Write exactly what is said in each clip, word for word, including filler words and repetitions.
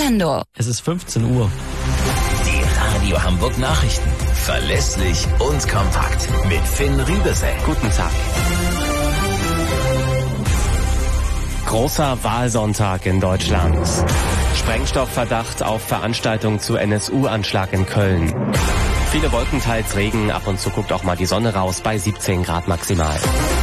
Zalando. Es ist fünfzehn Uhr. Die Radio Hamburg Nachrichten. Verlässlich und kompakt. Mit Finn Riebesell. Guten Tag. Großer Wahlsonntag in Deutschland. Sprengstoffverdacht auf Veranstaltung zu N S U-Anschlag in Köln. Viele Wolken, teils Regen, ab und zu guckt auch mal die Sonne raus bei siebzehn Grad maximal.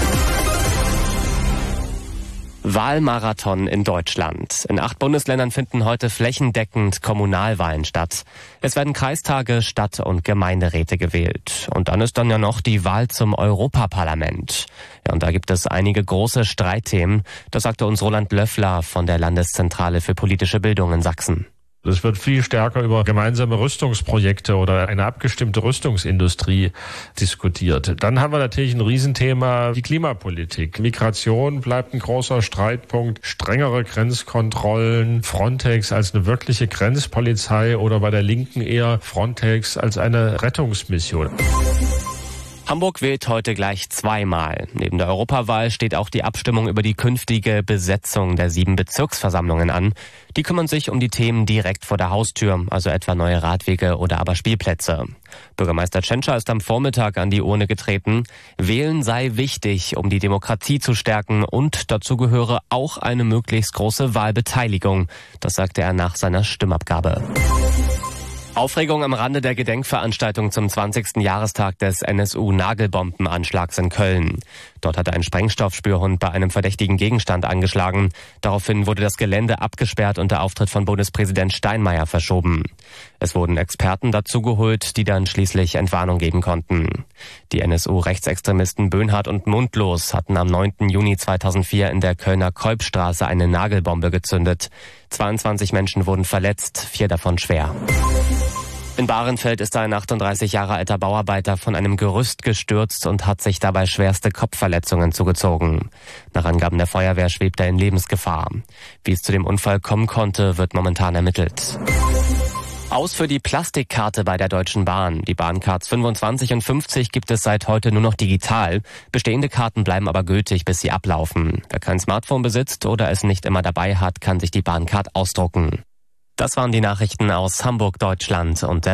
Wahlmarathon in Deutschland. In acht Bundesländern finden heute flächendeckend Kommunalwahlen statt. Es werden Kreistage, Stadt- und Gemeinderäte gewählt. Und dann ist dann ja noch die Wahl zum Europaparlament. Ja, und da gibt es einige große Streitthemen. Das sagte uns Roland Löffler von der Landeszentrale für politische Bildung in Sachsen. Es wird viel stärker über gemeinsame Rüstungsprojekte oder eine abgestimmte Rüstungsindustrie diskutiert. Dann haben wir natürlich ein Riesenthema, die Klimapolitik. Migration bleibt ein großer Streitpunkt. Strengere Grenzkontrollen, Frontex als eine wirkliche Grenzpolizei oder bei der Linken eher Frontex als eine Rettungsmission. Hamburg wählt heute gleich zweimal. Neben der Europawahl steht auch die Abstimmung über die künftige Besetzung der sieben Bezirksversammlungen an. Die kümmern sich um die Themen direkt vor der Haustür, also etwa neue Radwege oder aber Spielplätze. Bürgermeister Tschentscher ist am Vormittag an die Urne getreten. Wählen sei wichtig, um die Demokratie zu stärken, und dazu gehöre auch eine möglichst große Wahlbeteiligung. Das sagte er nach seiner Stimmabgabe. Aufregung am Rande der Gedenkveranstaltung zum zwanzigsten Jahrestag des N S U-Nagelbombenanschlags in Köln. Dort hatte ein Sprengstoffspürhund bei einem verdächtigen Gegenstand angeschlagen. Daraufhin wurde das Gelände abgesperrt und der Auftritt von Bundespräsident Steinmeier verschoben. Es wurden Experten dazugeholt, die dann schließlich Entwarnung geben konnten. Die N S U-Rechtsextremisten Böhnhardt und Mundlos hatten am neunten Juni zweitausendvier in der Kölner Kolbstraße eine Nagelbombe gezündet. zweiundzwanzig Menschen wurden verletzt, vier davon schwer. In Bahrenfeld ist ein achtunddreißig Jahre alter Bauarbeiter von einem Gerüst gestürzt und hat sich dabei schwerste Kopfverletzungen zugezogen. Nach Angaben der Feuerwehr schwebt er in Lebensgefahr. Wie es zu dem Unfall kommen konnte, wird momentan ermittelt. Aus für die Plastikkarte bei der Deutschen Bahn. Die Bahncards fünfundzwanzig und fünfzig gibt es seit heute nur noch digital. Bestehende Karten bleiben aber gültig, bis sie ablaufen. Wer kein Smartphone besitzt oder es nicht immer dabei hat, kann sich die Bahncard ausdrucken. Das waren die Nachrichten aus Hamburg, Deutschland und der